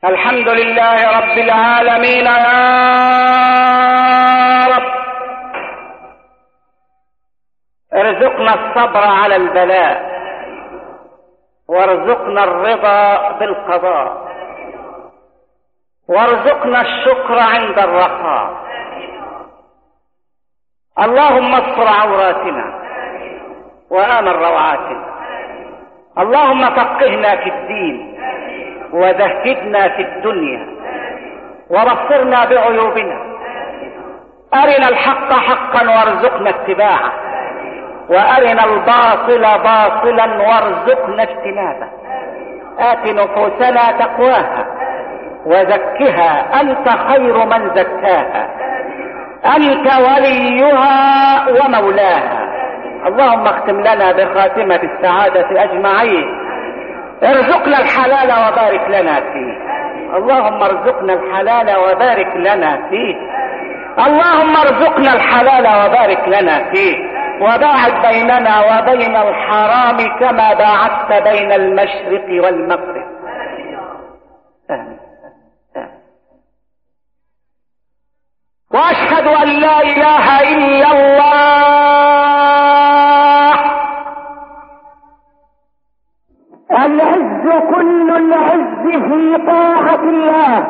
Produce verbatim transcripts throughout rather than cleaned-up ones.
الحمد لله رب العالمين يا رب، ارزقنا الصبر على البلاء وارزقنا الرضا بالقضاء وارزقنا الشكر عند الرخاء. اللهم استر عوراتنا وآمن روعاتنا. اللهم فقهنا في الدين وزهدنا في الدنيا وبصرنا بعيوبنا. أرنا الحق حقا وارزقنا اتباعه وأرنا الباطل باطلا وارزقنا اجتنابه. آت نفوسنا تقواها وزكها أنت خير من زكاها، أنت وليها ومولاها. اللهم اختم لنا بخاتمة السعادة أجمعين. ارزقنا الحلال وبارك لنا فيه. اللهم ارزقنا الحلال وبارك لنا فيه. اللهم ارزقنا الحلال وبارك لنا فيه، وباعد بيننا وبين الحرام كما باعدت بين المشرق والمغرب. آمين. واشهد ان لا اله الا الله. العز كل العز في طاعة الله،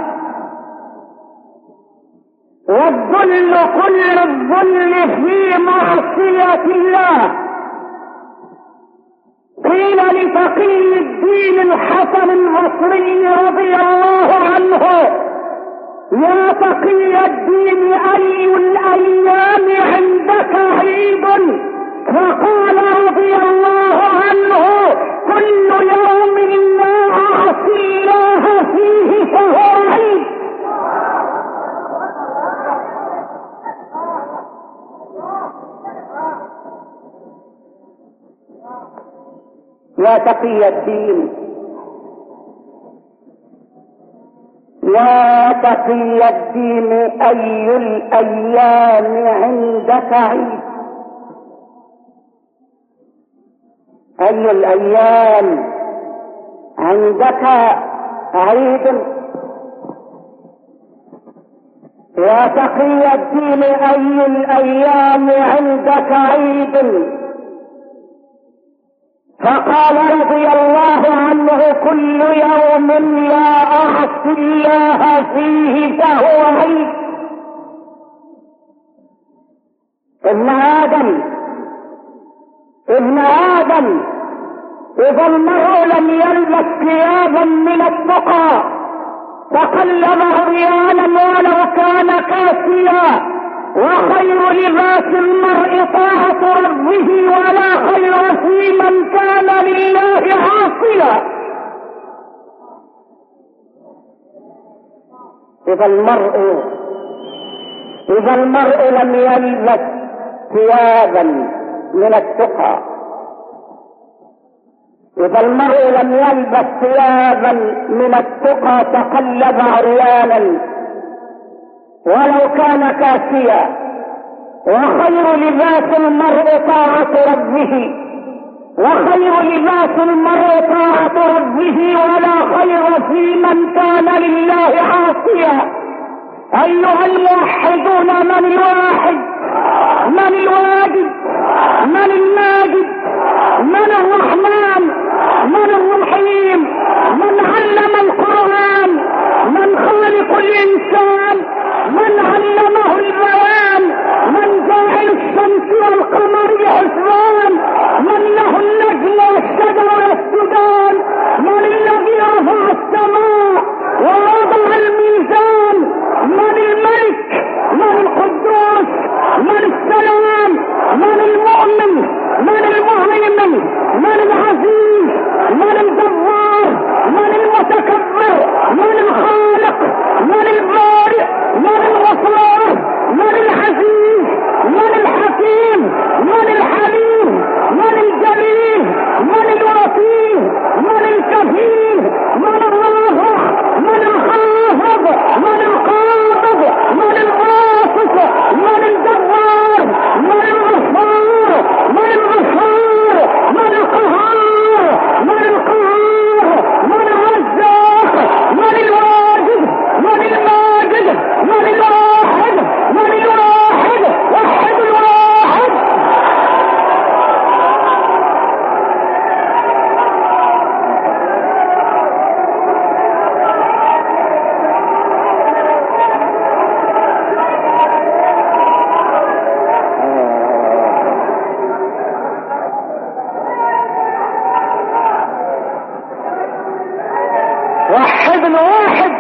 والذل كل الذل في معصية الله. قيل لتقي الدين الحسن البصري رضي الله عنه: يا تقي الدين أي الأيام عندك عيد؟ فقال رضي الله عنه: كل يوم لا أعصي الله فيه فهو عيد. يا تقي الدين، يا تقي الدين أي الأيام عندك عيد؟ أي الأيام عندك عيد؟ يا تقي الدين أي الأيام عندك عيد؟ فقال رضي الله عنه: كل يوم لا أعصي الله فيه فهو عيد. ابن آدم ابن آدم إذا المرء لم يلبس ثيابا من التقى تقلب عريانا ولو كان كاسيا. وخير لباس المرء طاعة ربه، ولا خير في من كان لله عاصيا. إذا المرء إذا المرء لم يلبس ثيابا من التقى، إذا المرء لم يلبس ثيابا من التقى تقلب عريانا ولو كان كاسيا. وخير لباس المرء طاعة ربه، وخير لباس المرء طاعة ربه، ولا خير في من كان لله عاصيا. أيها الموحدون، من الواحد؟ من الواجد؟ من الماجد؟ من الرحمن؟ من الرحيم؟ من علم القرآن؟ من خالق الإنسان؟ من علمه البيان؟ من جاعل الشمس والقمر حسبان؟ من له النجم والشجر والسدان؟ من الذي رفع السماء ووضع الميزان؟ من الملك؟ من القدوس؟ من السلام؟ من المؤمن؟ من المهيمن؟ من العزيز؟ وحد الواحد.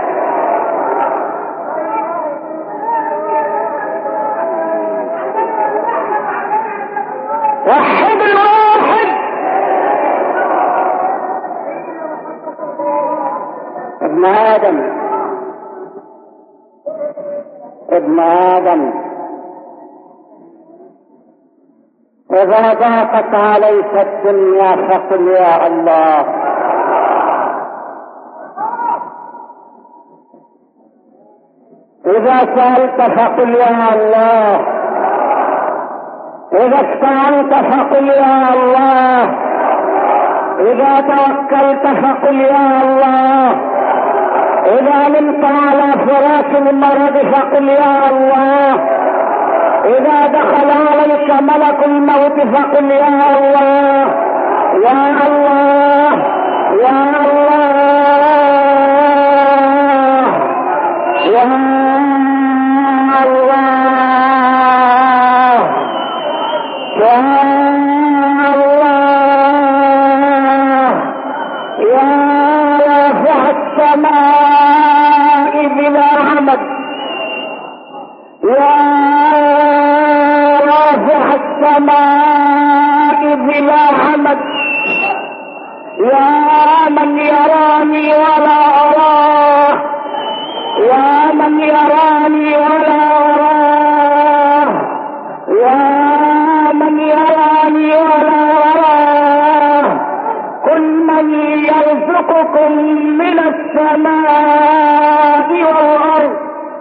وحد الواحد. ابن آدم ابن آدم إذا ضاقت عليك الدنيا فقل يا الله. إذا سألت فقل يا الله. إذا استعنت فقل يا الله. إذا توكلت فقل يا الله. إذا نمت على فراش المرض فقل يا الله. إذا دخل عليك ملك الموت فقل يا الله يا الله يا الله يا الله يا الله يا رافع السماء بلا عمد يا السماء بلا عمد يا من يراني ولا أراه يا من يراني ولا أراه يا من يراني ولا أراه كل من يرزقكم من السماء والأرض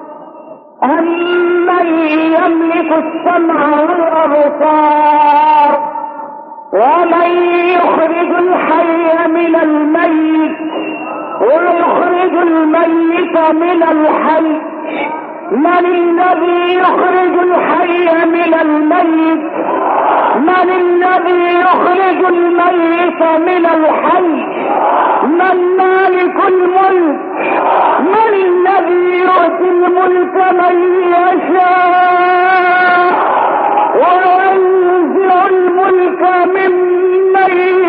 أمن يملك السمع والأبصار ومن يخرج الحي من الميت ويخرج الميت من الحي من الذي يخرج الحي من الميت من الذي يخرج الميت من الحي من مالك الملك من الذي يؤتي الملك من يشاء وينزع الملك ممن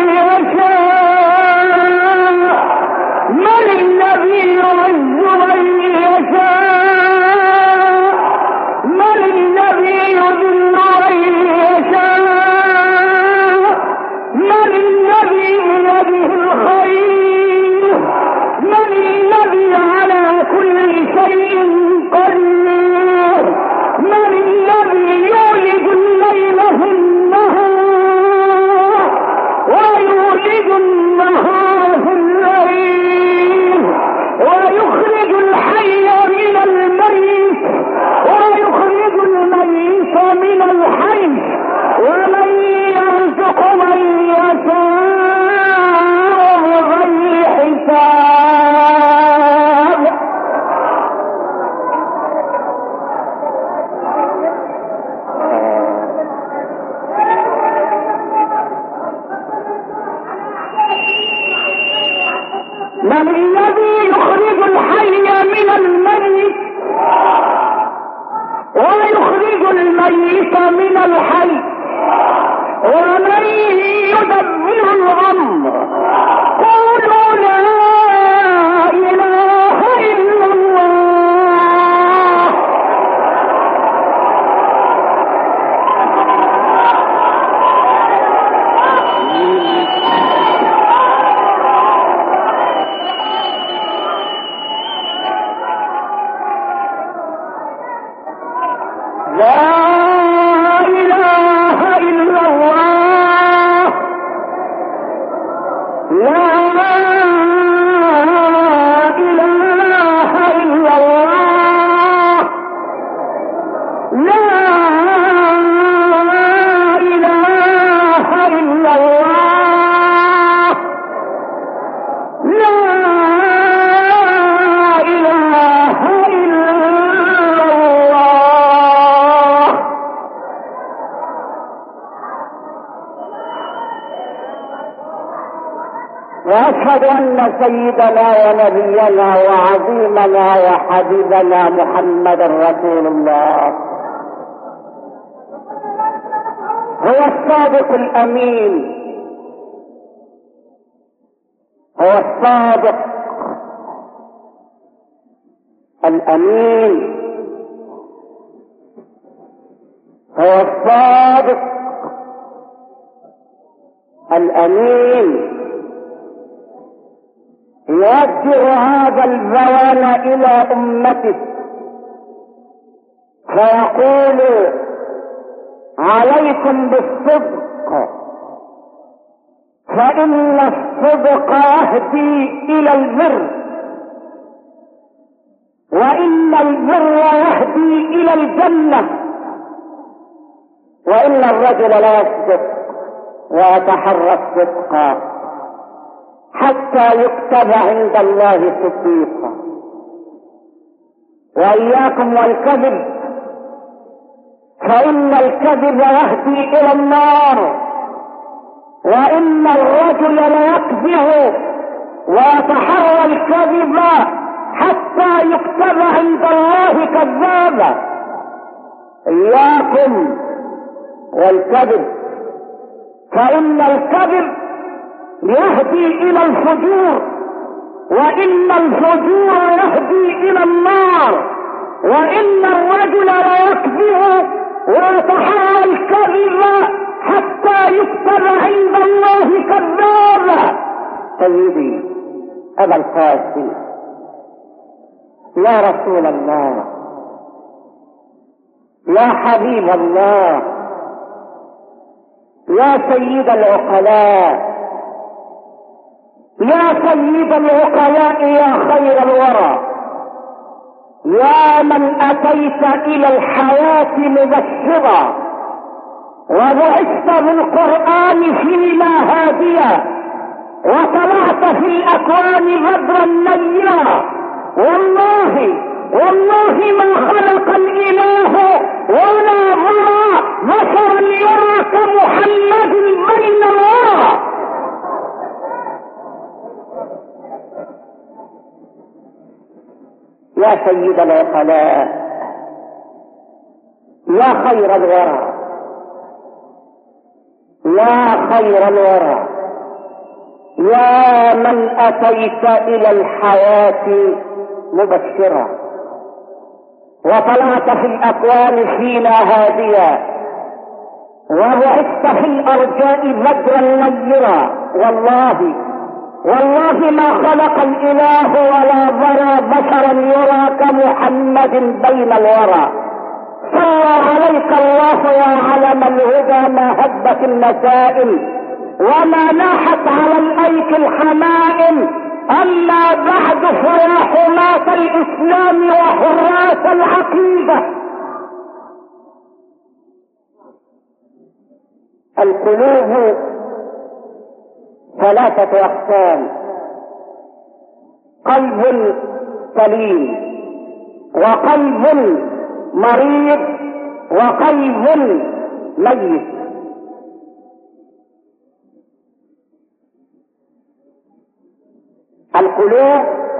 يشاء من الذي يعز من يشاء من الذي يذل من يشاء من الذي بيده الخير من الذي على كل شيء قدير من الذي يولد الليل في النهار ويولد النهار في الليل ويخرج الحي من الميت ويخرج الميت من الحي ومن يرزق من يشاء بغير حساب. من الذي يخرج الحي من الميت ويخرج الميت من الحي ومن يدبر الأمر قولوا لا إله إلا الله. لا إله إلا الله. لا إله إلا الله. لا إله إلا الله. لا إله إلا الله. وأشهد أن سيدنا ونبينا وعظيمنا وحبيبنا محمد رسول الله هو الصادق الأمين هو الصادق الأمين هو الصادق الأمين يوجه هذا الزوال إلى أمته فيقول عليكم بالصدق فإن الصدق يهدي إلى البر وإن البر يهدي إلى الجنة وإن الرجل لا يصدق ويتحرى الصدق حتى يكتب عند الله صديقا. وإياكم والكذب فإن الكذب يهدي إلى النار وإن الرجل ليكذب ويتحرى الكذب حتى يكتب عند الله كذابا. إياكم والكذب فإن الكذب يهدي إلى الفجور وإن الفجور يهدي إلى النار وإن الرجل ليكذب ويتحرى الكذب حتى يكتب عند الله كذابا. سيدي أبا القاسم يا رسول الله يا حبيب الله يا سيد العقلاء يا سيد العقلاء يا خير الورى يا من أتيت إلى الحياة مبشرا وبعثت بالقرآن فينا هاديا وطلعت في الأكوان بدرا نيرا. والله والله ما خلق الإله ولا ضرى بشرا يرى كمحمد بين الورى. يا سيد العقلاء يا خير الورى يا خير الورى يا من أتيت إلى الحياة مبشرا وطلعت في الأكوان فينا هاديا وبعثت في الأرجاء بدرا نيرا. والله والله ما خلق الإله ولا ضرى بشرا يرى كمحمد بين الورى. صلى عليك الله يا علم الهدى ما هبت النسائم وما ناحت على الأيك الحمائم. أما بعد فيا حماة الإسلام وحراس العقيدة القلوب ثلاثة أقسام: قلب سليم وقلب مريض وقلب ميت. القلوب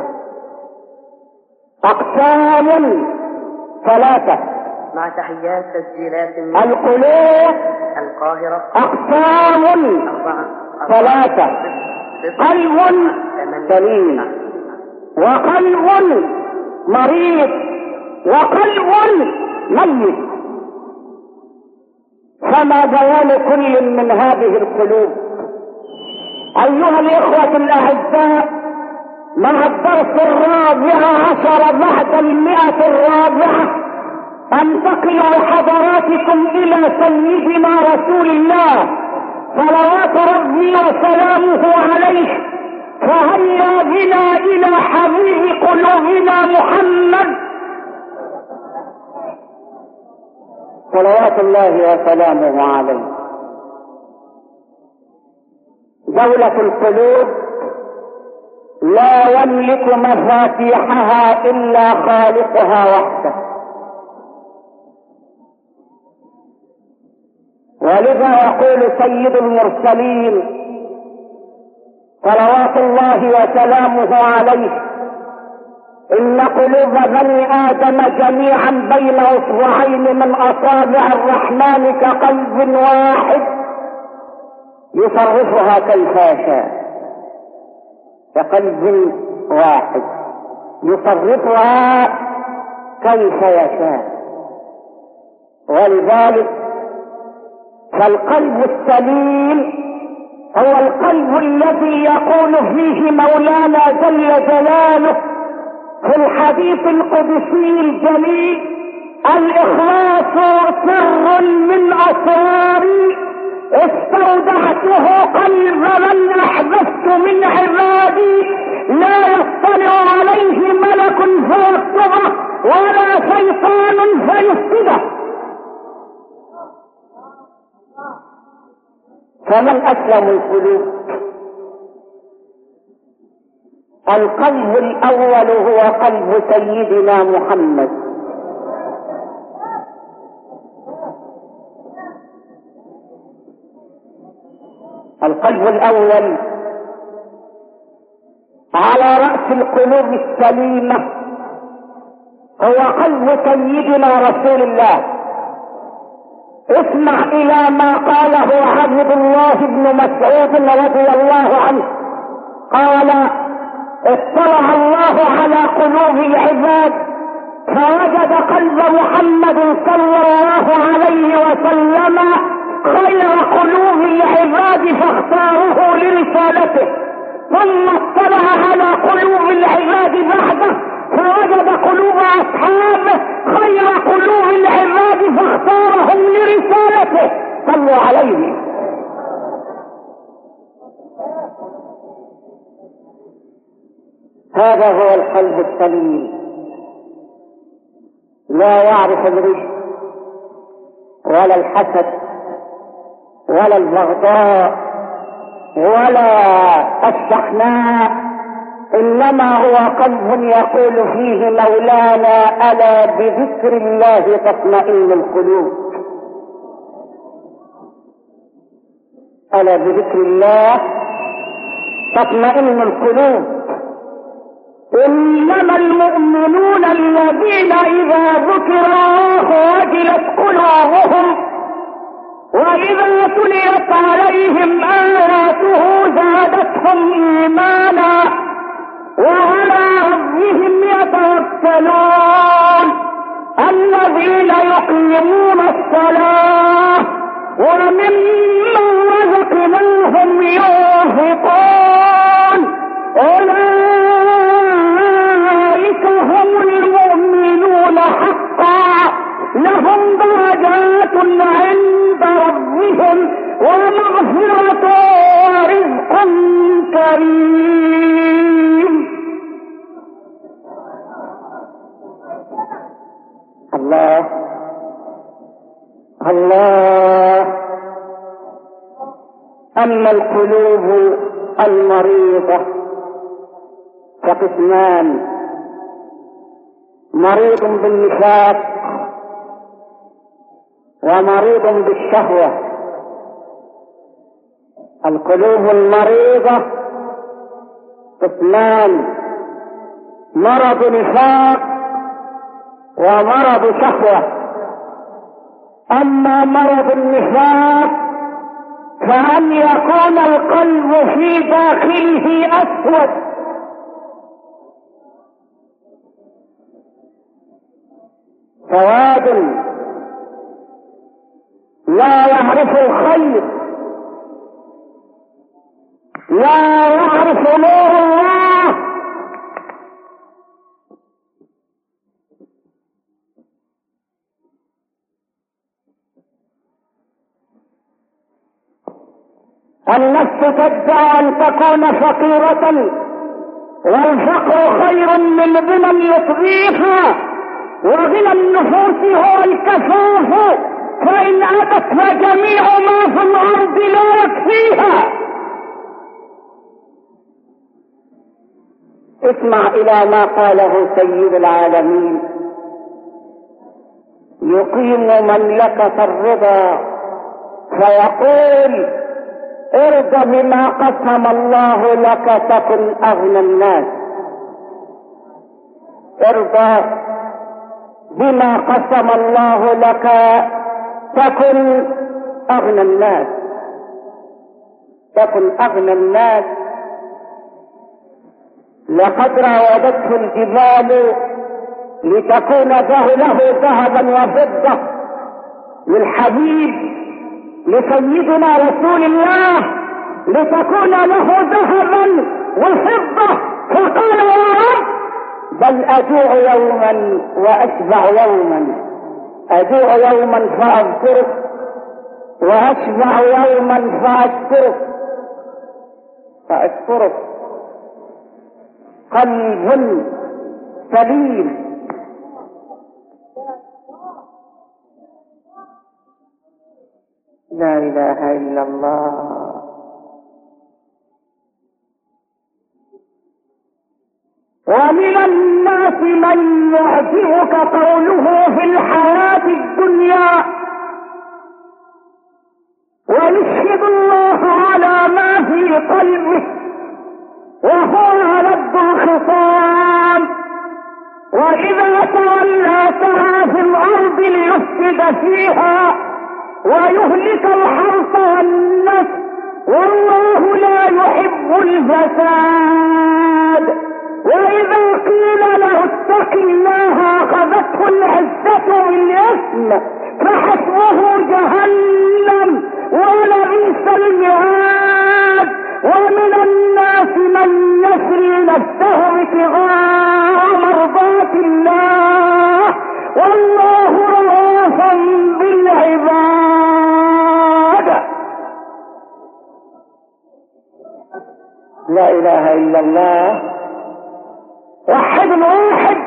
أقسام ثلاثة. مع تحيات تسجيلات من القلوب القاهرة أقسام أربعة ثلاثة: قلب سليم وقلب مريض وقلب ميت. فما بيان كل من هذه القلوب؟ أيها الإخوة الأعزاء، مع الدرس الرابع عشر بعد المئة الرابعة أنتقل بحضراتكم إلى سيدنا رسول الله صلوات ربي وسلامه عليه. فهيا بنا إلى حبيب قلوبنا محمد صلوات الله وسلامه عليه. دولة القلوب لا يملك مفاتيحها إلا خالقها وحده، ولذا يقول سيد المرسلين صلوات الله وسلامه عليه: إن قلوب بني آدم جميعا بين أصبعين من أصابع الرحمن كقلب واحد يصرفها كيف يشاء. كقلب واحد يصرفها كيف يشاء. ولذلك فالقلب السليم هو القلب الذي يقول فيه مولانا جل جلاله في الحديث القدسي الجليل: الإخلاص سر من أسراري استودعته قلب من أحببت من عبادي، لا يطلع عليه ملك فيكتبه ولا شيطان فيفسده. فمن أسلم القلوب؟ القلب الأول هو قلب سيدنا محمد. القلب الأول على رأس القلوب السليمة هو قلب سيدنا رسول الله. اسمع إلى ما قاله عبد الله بن مسعود رضي الله عنه، قال: اطلع الله على قلوب العباد فوجد قلب محمد صلى الله عليه وسلم خير قلوب العباد فاختاره لرسالته، ثم اطلع على قلوب العباد بعده فوجد قلوب اصحابه خير قلوب العباد فاختارهم لرسالته. صلوا عليه. هذا هو القلب السليم، لا يعرف الرشد ولا الحسد ولا البغضاء ولا الشحناء، انما هو قلب يقول فيه مولانا: الا بذكر الله تطمئن القلوب. الا بذكر الله تطمئن القلوب. انما المؤمنون الذين اذا ذكر الله وجلت قلوبهم واذا تليت عليهم اياته زادتهم ايمانا وعلى ربهم يتوكلون. الذين يقيمون الصلاة ومما رزقناهم ينفقون أولئك هم المؤمنون حقا، لهم درجات عند ربهم ومغفرة ورزق كريم. الله الله. أما القلوب المريضة فقسمان: مريض بالنفاق ومريض بالشهوة. القلوب المريضة قسمان: مرض نفاق ومرض شهوة. أما مرض النفاق فأن يكون القلب في داخله أسود، سواد لا يعرف الخير، لا يعرف نور الله. النفس تدعي أن تكون فقيرة، والفقر خير من غنى يطغيها، وغنى النفوس هو الكفاف، فإن أتت فجميع ما في الأرض لا يكفيها. اسمع إلى ما قاله سيد العالمين: يقيم مملكة الرضا فيقول: ارض بما قسم الله لك تكن أغنى الناس. ارضى بما قسم الله لك تكن أغنى الناس. تكن أغنى الناس. لقد راودته الجبال لتكون له ذهبا وفضة للحبيب لسيدنا رسول الله لتكون له ذهبا وفضة، فقال يا رب بل أجوع يوما وأشبع يوما، أجوع يوما فأذكرك وأشبع يوما فأشكرك فأشكرك. قلب سليم لا إله إلا الله. ومن الناس من يعجبك قوله في الحياة الدنيا ويشهد الله على ما في قلبه وهو ألد الخصام، وإذا تولى سعى في الأرض ليفسد فيها ويهلك الحرث والنسل والله لا يحب الفساد. وإذا قيل له اتق الله أخذته العزة بالإثم فحسبه جهنم ولبئس المهاد. ومن الناس من يشري نفسه ابتغاء مرضات الله والله رؤوف بالعباد. لا إله إلا الله. وحد واحد.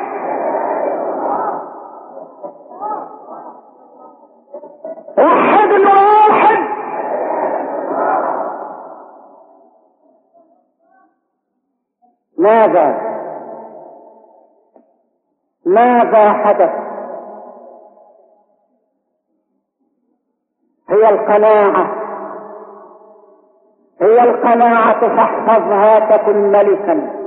وحد واحد. ماذا ماذا حدث؟ هي القناعة هي القناعة فاحفظها تكن ملكا.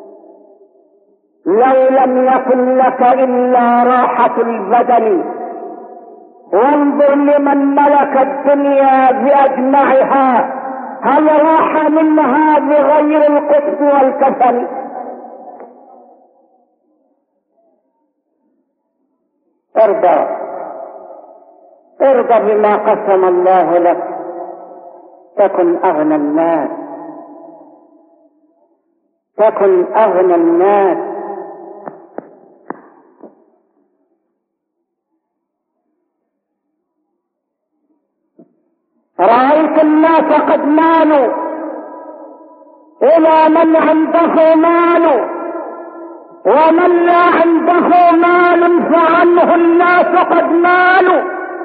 لو لم يكن لك إلا راحة البدن وانظر لمن ملك الدنيا بأجمعها هل راح منها بغير القطب والكفن؟ ارضى ارضى بما قسم الله لك تكن أغنى الناس تكن أغنى الناس. رأيت الناس قد مالوا إلى من عنده مال ومن لا عنده مال فعنه الناس قد مالوا.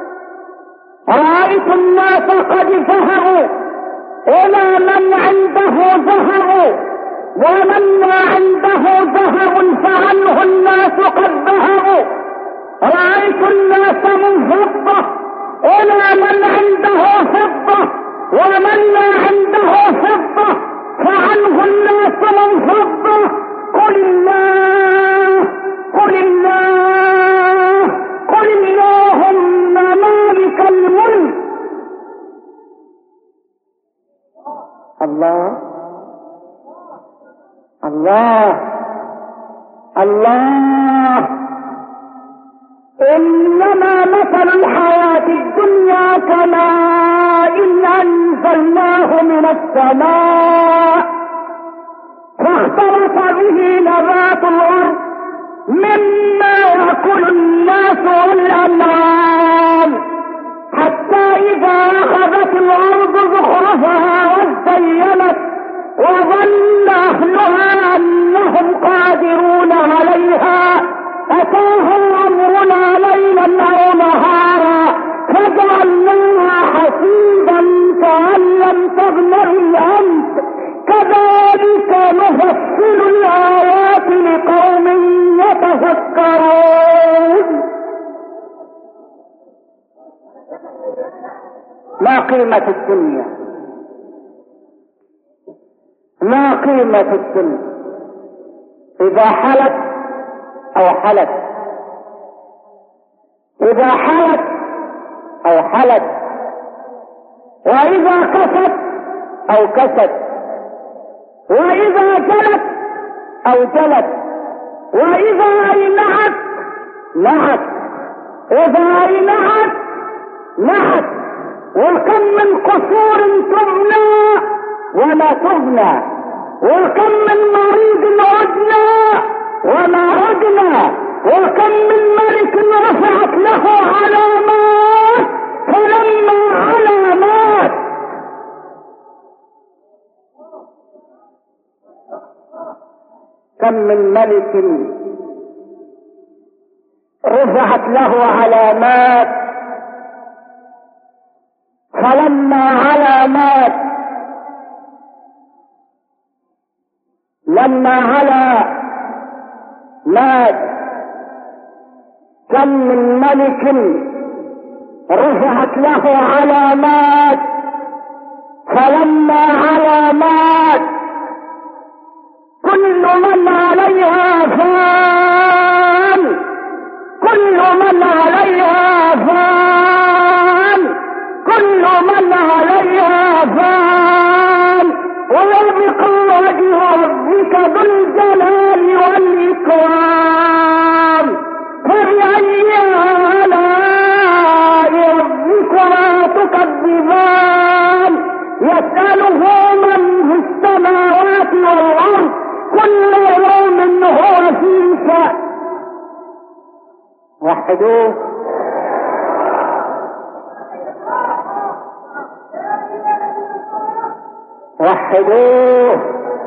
رأيت الناس قد ذهبوا إلى من عنده ذهب ومن لا عنده ذهب فعنه الناس قد ذهبوا. رأيت الناس من فضة إلى من عنده فضة ومن لا عنده فضة فعنه الناس من فضة. قل الله قل الله قل اللهم مالك الملك. الله الله الله. إنما مثل الحياة الدنيا كماء إن أنزلناه من السماء فاختلط به نبات الأرض مما يأكل الناس والأنعام حتى إذا أخذت الأرض زخرفها وازينت وظن أهلها أنهم قادرون عليها أتاهم أمرنا ليلا أو نهارا فجعلناها حصيدا كأن لم تغن بالأمس كذلك نفصل الآيات لقوم يتفكرون. ما قيمة الدنيا؟ ما قيمة الدنيا؟ إذا حلت أو حلت إذا حلت أو حلت وإذا كست أو كست وإذا جلت أو جلت وإذا أينعت نعت. إذا أي نعت نعت. وكم من قصور تبنى ولا تبنى، وكم من مريض عدنا وما عدنا، وكم من ملك رفعت له علامات فلما علامات. كم من ملك رفعت له علامات فلما علامات لما على مات. كم من ملك رفعت له علامات فلما علامات. كل من عليها فان، كل من عليها فان، كل من عليها فان، ويبقى وجه ربك ذو الجلال والإكرام. فبأي آلاء ربكما تكذبان؟ يسأله من في السماوات والأرض كل يوم هو في شأن. وحدوه. وحدوه.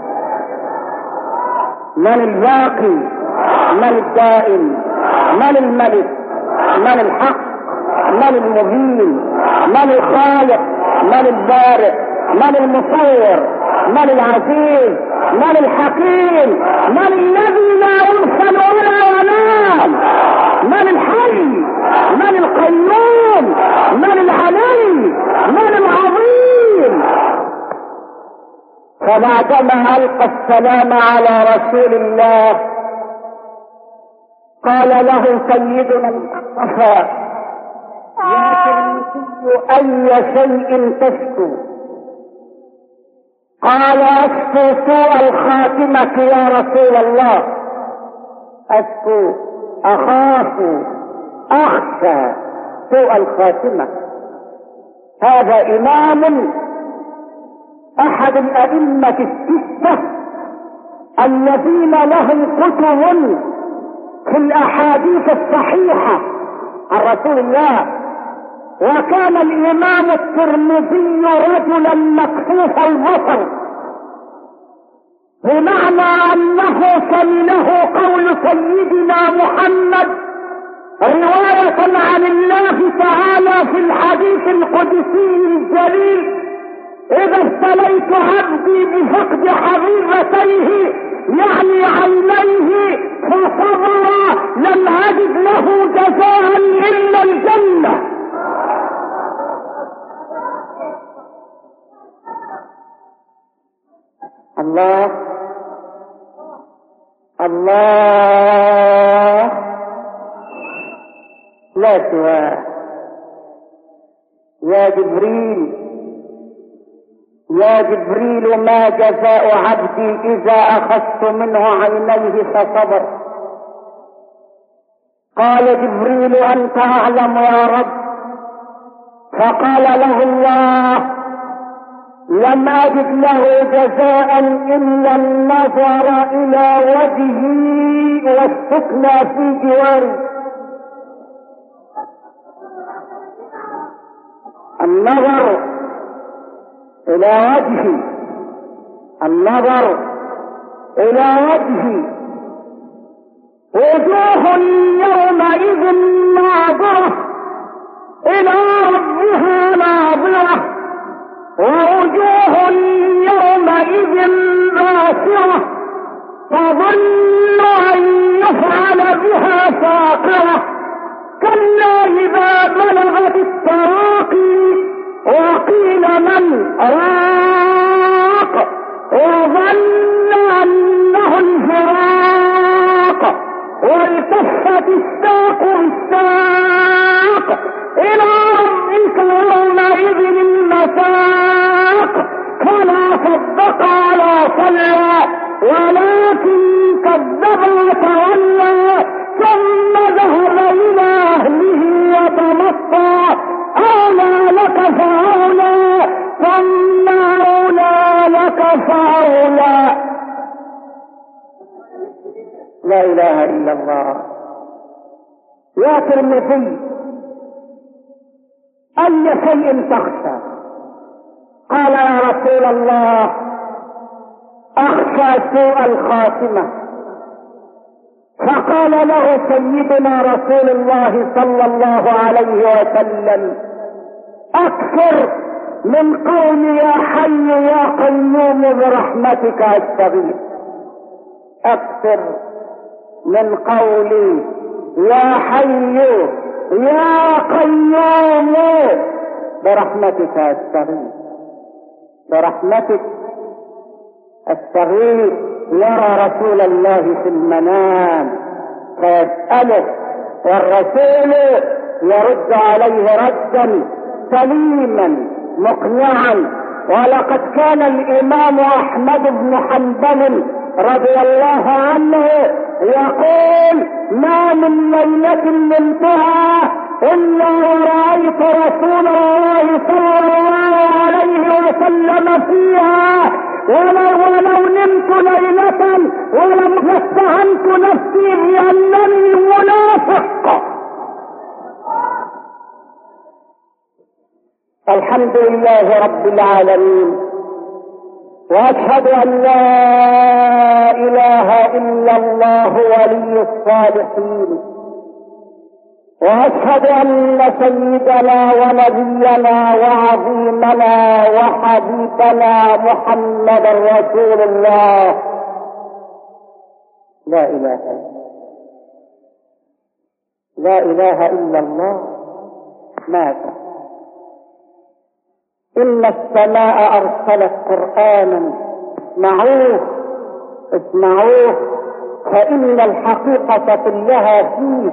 من الباقي؟ من الدائم؟ من الملك؟ من الحق؟ من المبين؟ من الخالق؟ من البارئ؟ من المصور؟ من العزيز؟ من الحكيم؟ من الذي لا يغفل ولا ينام؟ من الحي؟ من القيوم؟ من العلي؟ من العظيم؟ فبعدما ألقى السلام على رسول الله قال له سيدنا المصطفى: يا ترمذي أي شيء تشكو؟ قال: أشكو سوء الخاتمة يا رسول الله. أشكو، أخاف، أخشى سوء الخاتمة. هذا إمام أحد الأئمة الستة الذين لهم كتب في الأحاديث الصحيحة عن رسول الله. وكان الإمام الترمذي رجلا مكفوف البصر، بمعنى أنه شمله قول سيدنا محمد رواية عن الله تعالى في الحديث القدسي الجليل: إذا ابتليت عبدي بفقد حبيبتيه يعني عينيه فصبر لم أجد له جزاء إلا الجنة. الله الله لا سواه. يا جبريل يا جبريل ما جزاء عبدي إذا أخذت منه عينيه فصبر؟ قال جبريل: أنت أعلم يا رب. فقال له الله: لم أجد له جزاء إلا النظر إلى وجهي والسكنى في جواري. النظر إلى وجهي، النظر إلى وجهي. وجوه يومئذ ناظرة إلى ربها ناظرة، ووجوه يومئذ باسرة تظن أن يفعل بها فاقرة. كلا إذا بلغت التراقي وقيل من راق وظن أنه الفراق والتفت الساق بالساق إلى ربك يومئذ المساق. فلا صدق ولا صلى ولكن كذب وتولى ثم ذهب إلى أهله يتمطى، أولى لك فأولى، ثم أولى لك فأولى. لا إله إلا الله. يا ترمذي، أي شيء تخشى؟ قال يا رسول الله أخشى سوء الخاتمة. فقال له سيدنا رسول الله صلى الله عليه وسلم أكثر من قول يا حي يا قيوم برحمتك أستغيث. أكثر من قولي يا حي يا قيوم برحمتك أستغيث. برحمتك أستغيث. يرى رسول الله في المنام فيسأله، والرسول يرد عليه ردا سليما مقنعا. ولقد كان الإمام أحمد بن حنبل رضي الله عنه يقول ما من ليلة نمتها إلا ورأيت رسول الله صلى الله عليه وسلم فيها، ولو, ولو نمت ليلة ولم فاتهمت نفسي بأنني منافق. الحمد لله رب العالمين، واشهد ان لا اله الا الله ولي الصالحين، واشهد ان سيدنا ونبينا وعظيمنا وحبيبنا محمدا رسول الله. لا اله لا اله الا الله. ماذا؟ إن السماء أرسلت قرآنا، اسمعوه اسمعوه فإن الحقيقة كلها فيه.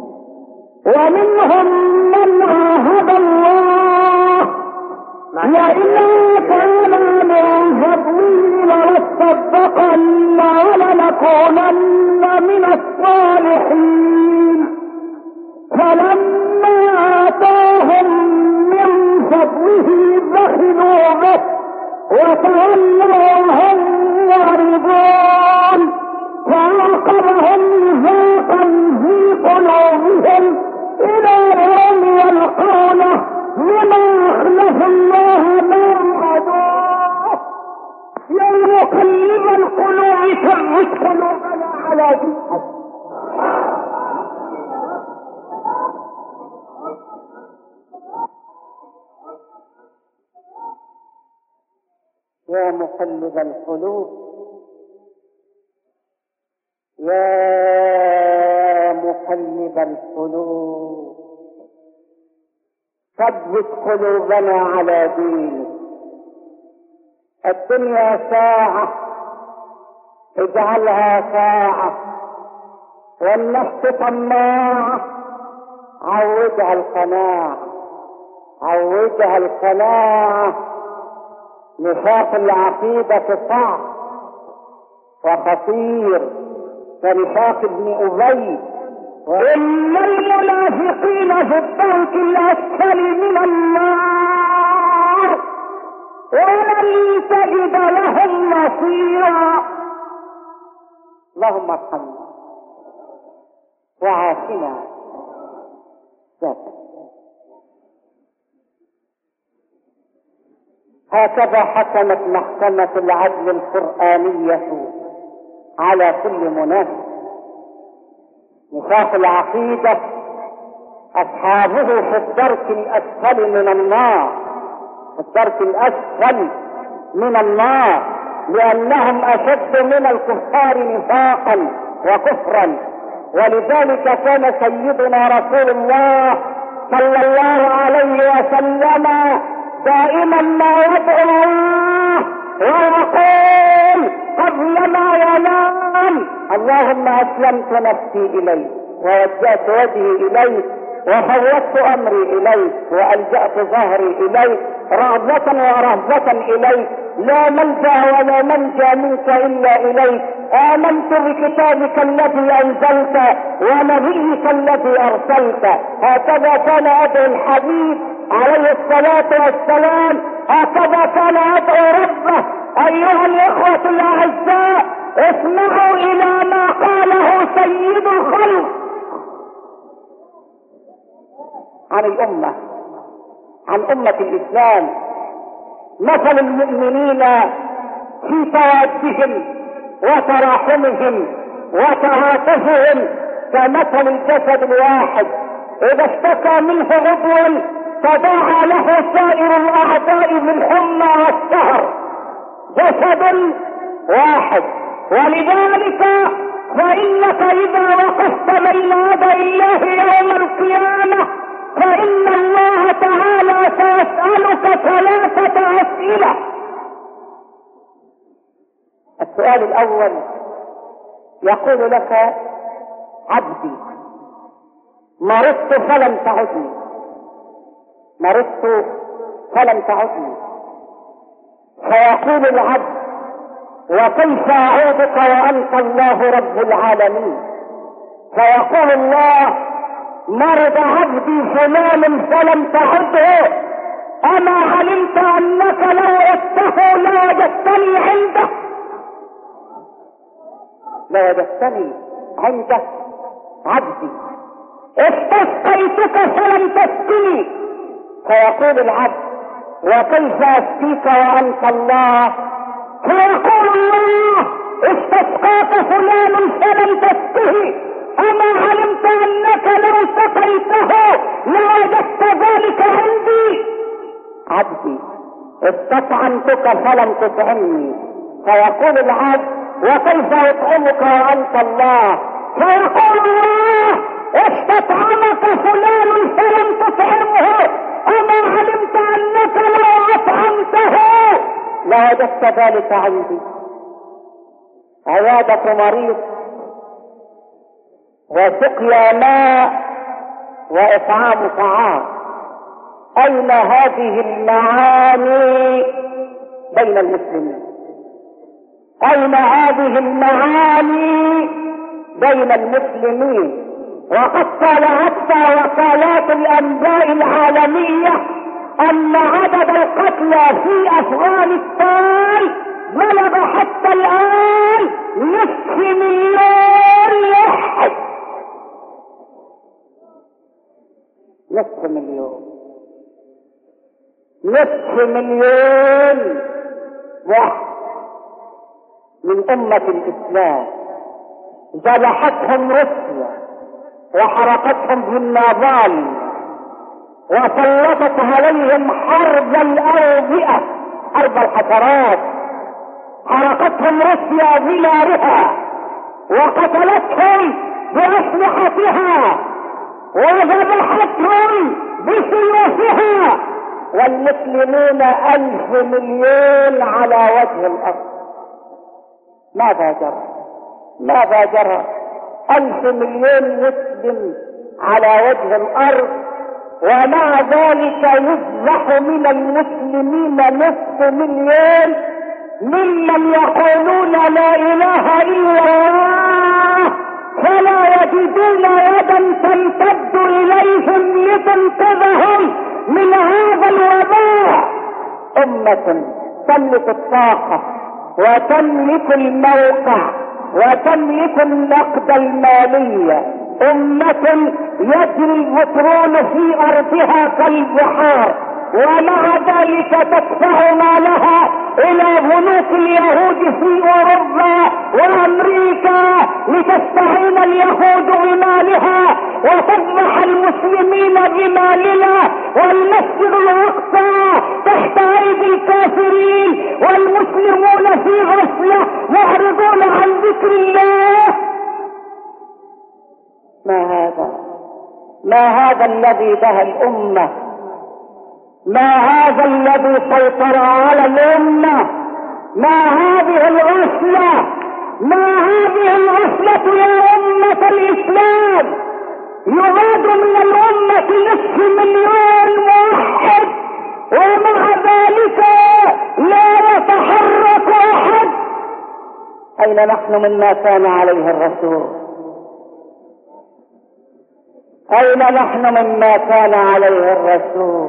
ومنهم من عاهد الله وإن كان من فضله لنصدقن ولنكونن من الصالحين، فلما آتاهم فضله بخلوا به وتولوا وهم معرضون، فعاقبهم نفاقا في قلوبهم الى يوم يلقونه بما اخلف الله ما وعدوه. يا مقلب القلوب ثبت قلوبنا على دينك. يا مقلب القلوب، يا مقلب القلوب ثبت قلوبنا على دينك. الدنيا ساعة اجعلها ساعة، والنفس طماعة عودها القناعة، عودها القناعة. نفاق العقيدة صعب وخطير كنفاق ابن أبي. إن المنافقين في الدرك الأسفل من النار ولن تجد لهم نصيرا. اللهم ارحمنا وعافنا. هكذا حكمت محكمة العدل القرآنية على كل منافق. نفاق العقيدة أصحابه في الدرك الأسفل من النار، في الدرك الأسفل من النار، لأنهم أشد من الكفار نفاقا وكفرا. ولذلك كان سيدنا رسول الله صلى الله عليه وسلم دائما ما يدعو الله ويقول قبل ما ينام اللهم أسلمت نفسي إليك ووجهت وجهي إليك وفوضت أمري إليك وألجأت ظهري إليك رغبة ورهبة إليك، لا ملجأ ولا منجى منك إلا إليك. آمنت بكتابك الذي أنزلت ونبيك الذي أرسلت. هكذا كان أدعو الحبيب عليه الصلاة والسلام، هكذا كان أدعو ربه. أيها الإخوة الأعزاء، اسمعوا إلى ما قاله سيد الخلق عن الأمة، عن أمة الإسلام. مثل المؤمنين في توادهم وتراحمهم وتعاطفهم كمثل الجسد الواحد، إذا اشتكى منه عضو تداعى له سائر الأعضاء بالحمى والسهر، جسد واحد. ولذلك فإنك إذا وقفت بين يدي الله يوم القيامة فإن الله تعالى سيسألك ثلاثة أسئلة. السؤال الأول يقول لك: عبدي مرضت فلم تعدني، مرضت فلم تعدني. فيقول العبد: وكيف أعودك وأنت الله رب العالمين؟ فيقول الله: مرض عبدي فلان فلم تعده، أما علمت أنك لو عدته لوجدتني عنده، لوجدتني عنده عبدي. استسقيتك فلم تسقني. فيقول العبد: وكيف أسقيك وأنت الله؟ فيقول الله: استسقاك فلان فلم تسقه، أما علمت أنك لو سقيته لوجدت ذلك عندي. عبدي استطعمتك فلم تطعمني. فيقول العبد: وكيف أطعمك وأنت الله؟ فيقول الله: استطعمك فلان فلم تطعمه، أما علمت أنك لو أطعمته لوجدت ذلك عندي. عيادة مريض وسقيا ماء وإطعام طعام، أين هذه المعاني بين المسلمين؟ أين هذه المعاني بين المسلمين؟ وقد قال حتى وكالات الأنباء العالمية أن عدد القتلى في أفغانستان بلغ حتى الآن نصف مليون واحد. نصف مليون نصف مليون واحد من أمة الإسلام ذبحتهم روسيا وحرقتهم بالنابال وسلطت عليهم حرب الأوبئة، حرب الحشرات. حرقتهم روسيا بنارها وقتلتهم بأسلحتها وذبحتهم بسيوفها، والمسلمون ألف مليون على وجه الأرض. ماذا جرى؟ ماذا جرى؟ ألف مليون مسلم على وجه الأرض، ومع ذلك يذبح من المسلمين نصف مليون ممن يقولون لا إله إلا الله، فلا يجدون يدا تمتد إليهم لتنقذهم من هذا الوباء. أمة تملك الطاقة وتملك الموقع وتملك النقد المالية، أمة يجري البترول في أرضها كالبحار، ومع ذلك تدفع مالها إلى بنوك اليهود في أوروبا وأمريكا لتستعين اليهود بمالها وتذبح المسلمين بمالنا، والمسجد الأقصى تحت أيدي الكافرين والمسلمون في غفلة معرضون عن ذكر الله. ما هذا؟ ما هذا الذي دهى الأمة؟ ما هذا الذي سيطر على الأمة؟ ما هذه الغفلة؟ ما هذه الغفلة يا أمة الإسلام؟ يراد من الأمة نصف مليون موحد، ومع ذلك لا يتحرك احد. اين نحن مما كان عليه الرسول؟ اين نحن مما كان عليه الرسول؟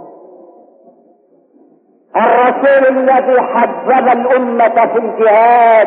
الرسول الذي حبب الامة في الجهاد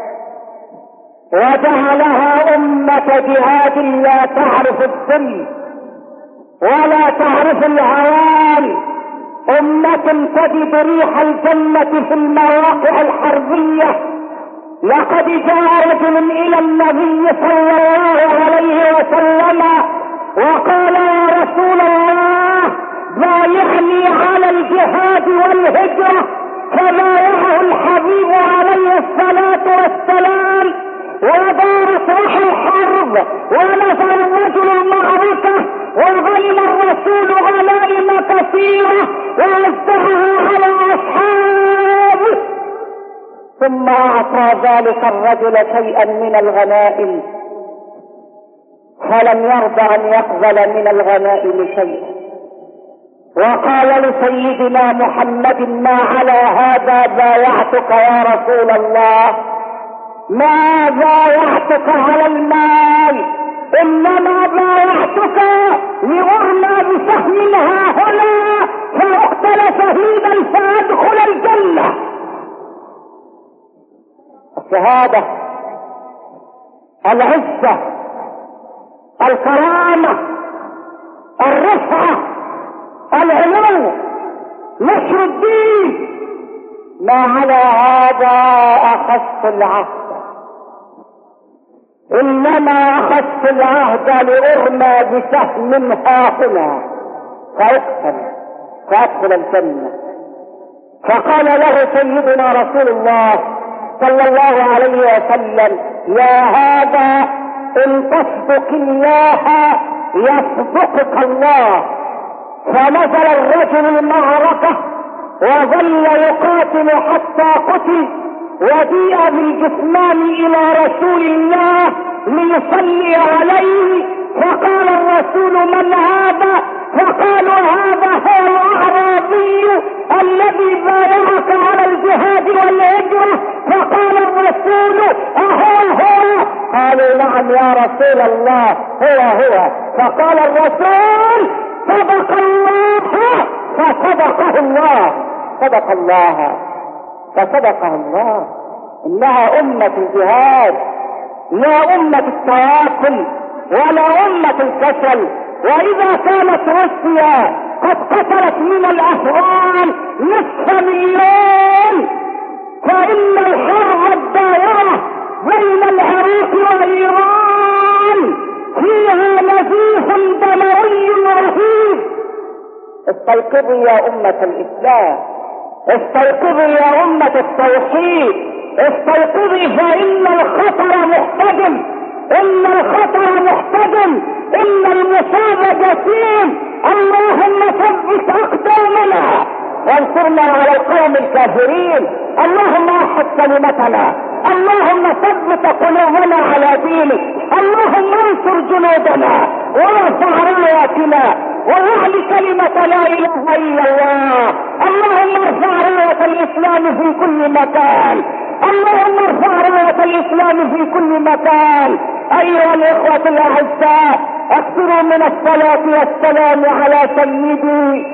وجعلها امة جهاد لا تعرف الذل ولا تعرف الهوان، امة تجد ريح الجنة في المواقع الحربية. لقد جاء رجل الى النبي صلى الله عليه وسلم وقال يا رسول الله بايعني على الجهاد والهجرة، فبايعه الحبيب عليه الصلاة والسلام ودارت روح الحرب ونزل الرجل المعركة وغنم الرسول غنائم كثيرة ووزعها على اصحابه، ثم اعطى ذلك الرجل شيئا من الغنائم فلم يرضى ان يقبل من الغنائم شيئا، وقال لسيدنا محمد ما على هذا بايعتك يا رسول الله، ما بايعتك على المال، انما بايعتك لأرمى بسهم ها هنا فاقتل شهيدا فادخل الجنة. الشهادة، العزة، الكرامة، الرفعة، العلو، نشر الدين، ما على هذا اخذت العهد، انما اخذت العهد لارمى بسهم ها هنا فاقتل فادخل الجنة. فقال له سيدنا رسول الله صلى الله عليه وسلم يا هذا ان تصدق الله يصدقك الله. فنزل الرجل المعركة وظل يقاتل حتى قتل، وجيء بالجثمان الى رسول الله ليصلي عليه، فقال الرسول من هذا؟ فقالوا هذا هو الاعرابي الذي بايعك على الجهاد والهجرة. فقال الرسول اهو هو؟ قالوا نعم يا رسول الله هو هو. فقال الرسول صدق الله فصدقه الله، صدق الله فصدقه الله. انها امة الجهاد لا امة التواكل ولا امة الكسل. واذا كانت روسيا قد قتلت من الافغان نصف مليون، فان الحرب الدائرة بين العراق وايران فيها نزيف دموي رهيب. استيقظوا يا امة الاسلام، استيقظوا يا امة التوحيد، استيقظوا فان الخطر محتدم، ان الخطر محتدم، ان المصاب جسيم. اللهم ثبت اقدامنا وانصرنا على القوم الكافرين. اللهم احد كلمتنا، اللهم ثبت قلوبنا على دينك، اللهم انصر جنودنا وارفع راياتنا واعل كلمة لا اله الا الله. اللهم ارفع راية الاسلام في كل مكان، اللهم ارفع راية الاسلام في كل مكان. ايها الاخوة الاعزاء، اكثروا من الصلاة والسلام على سيدي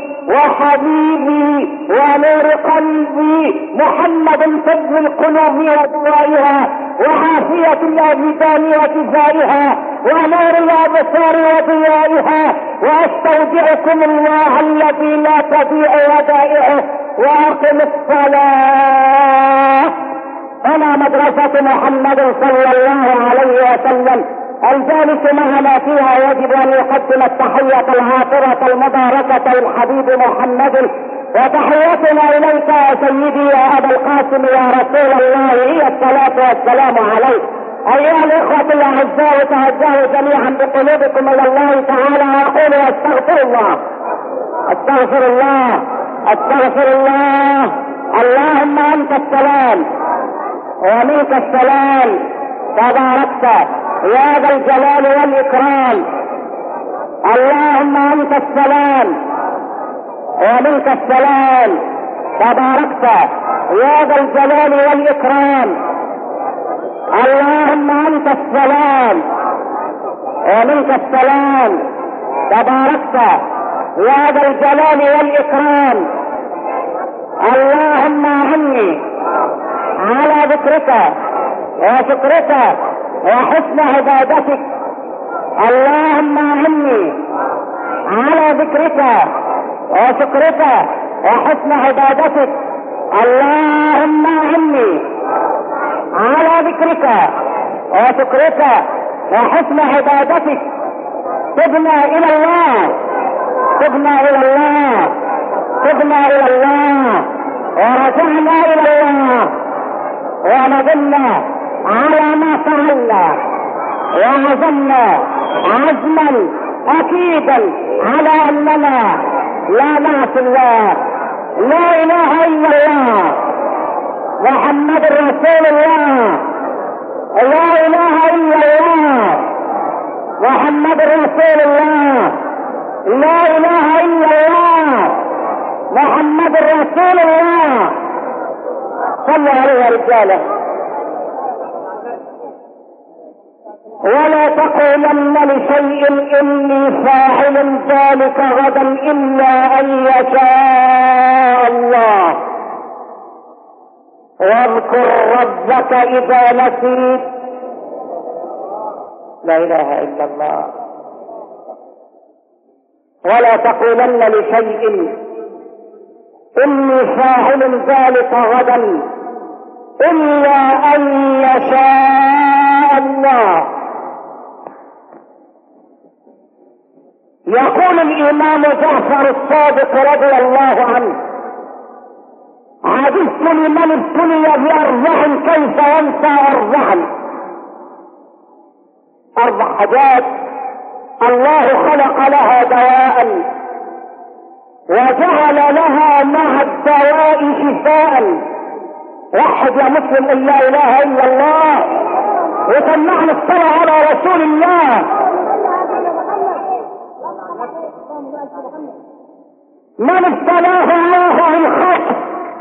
وحبيبي ونور قلبي محمد طب القلوب ودوائها وعافية الابدان وشفائها ونور الابصار وضيائها، واستودعكم الله الذي لا تضيع ودائعه. واقم الصلاة. هنا مدرسة محمد صلى الله عليه وسلم، الجالس معنا فيها يجب ان يقدم التحية العاطرة المباركة للحبيب محمد، وتحيتنا اليك يا سيدي يا ابا القاسم يا رسول الله هي الصلاة والسلام عليك. ايها الاخوة الاعزاء، توجهوا جميعا بقلوبكم الى الله تعالى وقولوا استغفر الله استغفر الله استغفر الله. اللهم انت السلام ومنك السلام، تباركت يا ذا الجلال والاكرام. اللهم انت السلام ومنك السلام تباركت يا ذا الجلال والإكرام. اللهم أنت السلام ومنك السلام تباركت يا ذا الجلال والإكرام. اللهم أعني على ذكرك وشكرك وحسن عبادتك. اللهم أعني على ذكرك وشكرك وحسن عبادتك. اللهم أعني على ذكرك وشكرك وحسن عبادتك. تبنا إلى الله تبنا إلى الله تبنا إلى الله ورجعنا إلى الله وندلنا على ما فعلنا وعزمنا عزما أكيدا على أننا لا نعصي الله. لا إله إلا الله محمد رسول الله. لا إله إلا الله محمد رسول الله. لا إله إلا الله محمد رسول الله. صلوا عليه يا رجاله. ولا تقولن لشيء إني فاعل ذلك غدا إلا أن يشاء الله. واذكر ربك إذا نسيت. لا إله إلا الله. ولا تقولن لشيء إني فاعل ذلك غدا إلا أن يشاء الله. يقول الإمام جعفر الصادق رضي الله عنه: عجزت لمن ابتلي بأربع كيف ينسى أربعا. أربع حاجات الله خلق لها دواء وجعل لها مع الدواء شفاء. وحد يا مسلم ان لا اله الا الله وسمعنا الصلاة على رسول الله. من ابتلاه الله بالخوف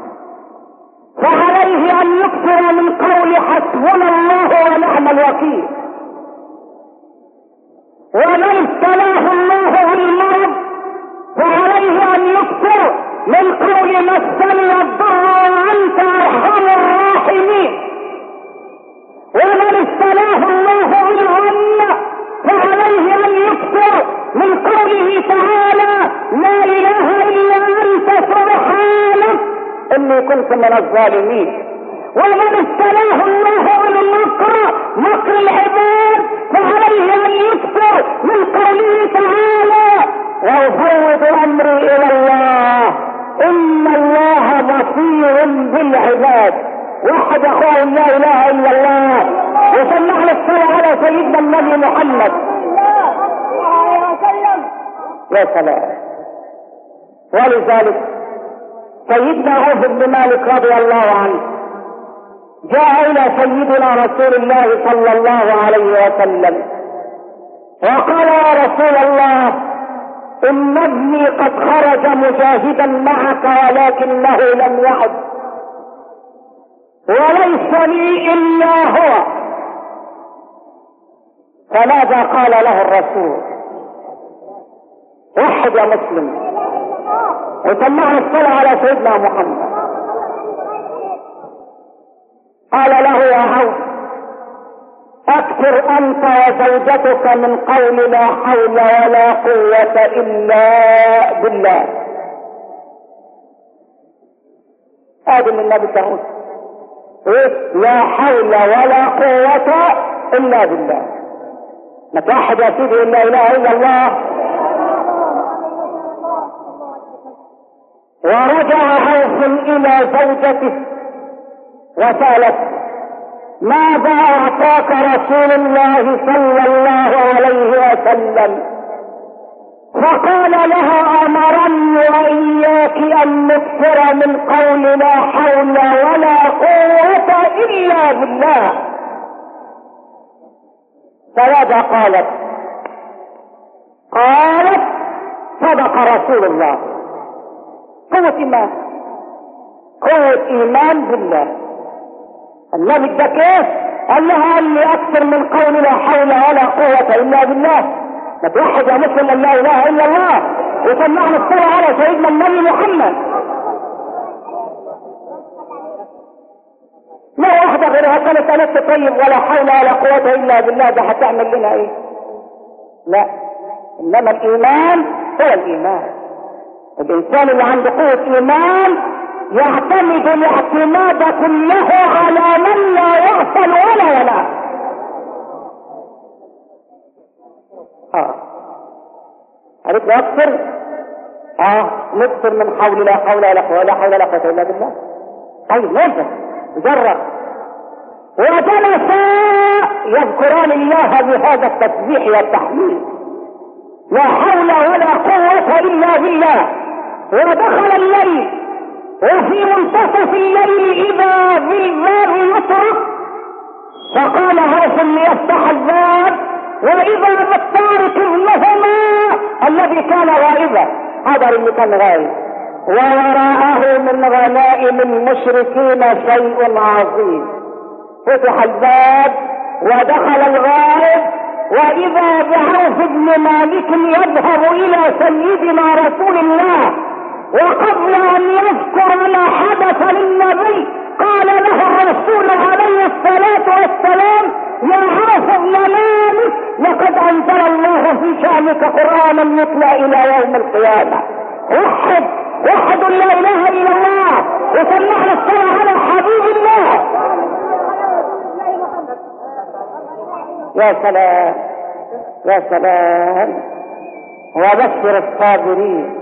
فعليه ان يكثر من قول حسبنا الله ونعم الوكيل. ومن ابتلاه الله بالمرض فعليه ان يكثر من قول مسني الضر وانت ارحم الراحمين. ومن ابتلاه الله بالغم فعليه ان يكثر من قوله تعالى: لا اله الا انت سبحانك اني كنت من الظالمين. ومن ابتلاه الله بالمكر مكر العباد فعليه ان يكثر من قوله تعالى: وافوض امري الى الله ان الله بصير بالعباد. وحد اخوه لا اله الا الله وسمعنا الصلاة على سيدنا النبي محمد. يا سلام. ولذلك سيدنا عوف بن مالك رضي الله عنه جاء الى سيدنا رسول الله صلى الله عليه وسلم وقال: يا رسول الله ان ابني قد خرج مجاهدا معك ولكنه لم يعد وليس لي الا هو. فماذا قال له الرسول؟ وحد يا مسلم وسمعنا الصلاة على سيدنا محمد. قال له: يا عوف اكثر انت وزوجتك من قول لا حول ولا قوة الا بالله. هذا من النبي داود: لا حول ولا قوة الا بالله. نتوحد يا سيدي ان لا اله الا الله. ورجع عوف الى زوجته وسألته: ماذا اعطاك رسول الله صلى الله عليه وسلم؟ فقال لها: امرني واياك ان نكثر من قول لا حول ولا قوة الا بالله. فماذا قالت؟ قالت: صدق رسول الله. قوة ايمان، قوة ايمان بالله. النبي اداك ايه؟ قال له قال لي اكثر من قول لا حول ولا قوة الا بالله. ما توحد يا مسلم ان لا اله الا الله وسمعنا الصلاة على سيدنا النبي محمد. لا واحدة غيرها كانت قالت طيب ولا حول ولا قوة الا بالله، ده هتعمل لنا ايه؟ لا، انما الايمان هو الايمان. الانسان اللي عنده قوة ايمان يعتمد الاعتماد كله على من لا يغفل ولا ينام. اه عرفت نكسر؟ اه نكسر من حول لا حول ولا قوة ولا حول ولا قوة الا بالله. طيب ننفذ جرب. وجلسا يذكران الله بهذا التسبيح والتحميد، لا حول ولا قوة الا بالله. ودخل الليل، وفي منتصف الليل اذا بالباب يطرق، فقال هوس ليفتح الباب، واذا بالطارق ابنهما الذي كان غائبا، هذا اللي كان غائب، ووراءه من غنائم المشركين شيء عظيم. فتح الباب ودخل الغائب، واذا بعوف بن مالك يذهب الى سيدنا رسول الله، وقبل ان يذكر ما حدث للنبي قال له الرسول عليه الصلاة والسلام: يا عوف بن مالك، لقد انزل الله في شأنك قرآنا يتلى الى يوم القيامة. وحد وحد لا اله الا الله، وسمعنا الصلاة على حبيب الله. يا سلام يا سلام. وبشر الصابرين